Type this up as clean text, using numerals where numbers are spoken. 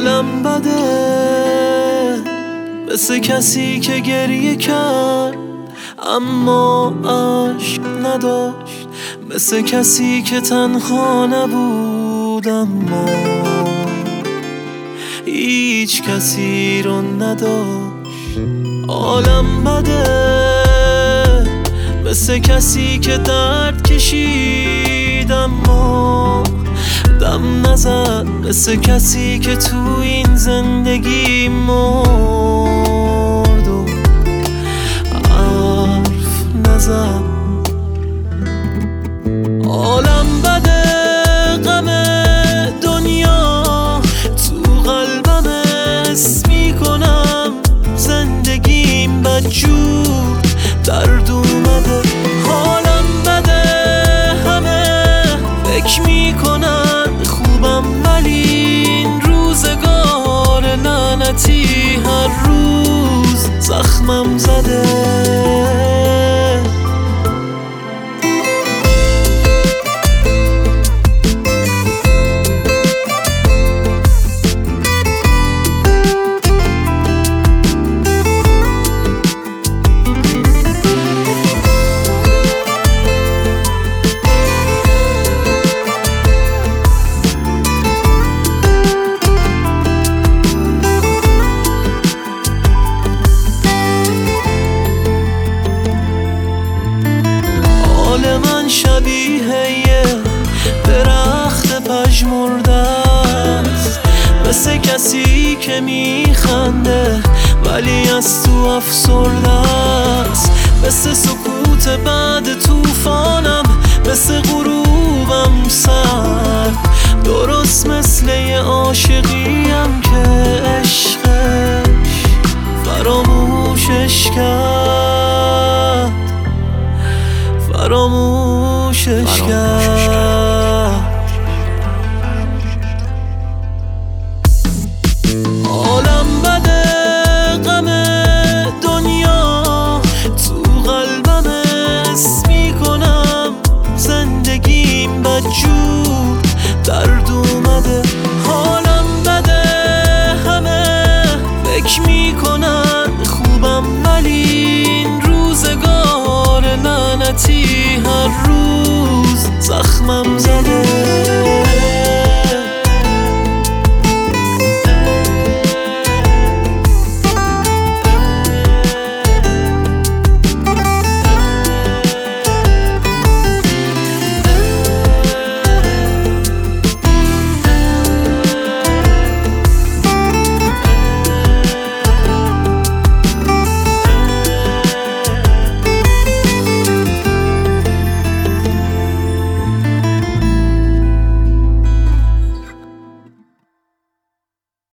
حالم بده، مثل کسی که گریه کرد اما عشق نداشت، مثل کسی که تنها نبود اما هیچ کسی رو نداشت. حالم بده، مثل کسی که درد کشید اما دم نزد، مثل کسی که تو این زندگی مرد و حرف نزد. حالم بده، غم دنیا تو قلبم حس میکنم، زندگیم بدجور درد اومده. حالم بده، همه فکر میکنن خوبم ولی این روزگار لعنتی هر روز زخمم زده. من شبیه یه درخت پژمرده است، مثل کسی که میخنده ولی از تو افسرده است، مثل سکوت بعد طوفانم، مثل غروبم سر، درست مثل یه عاشقی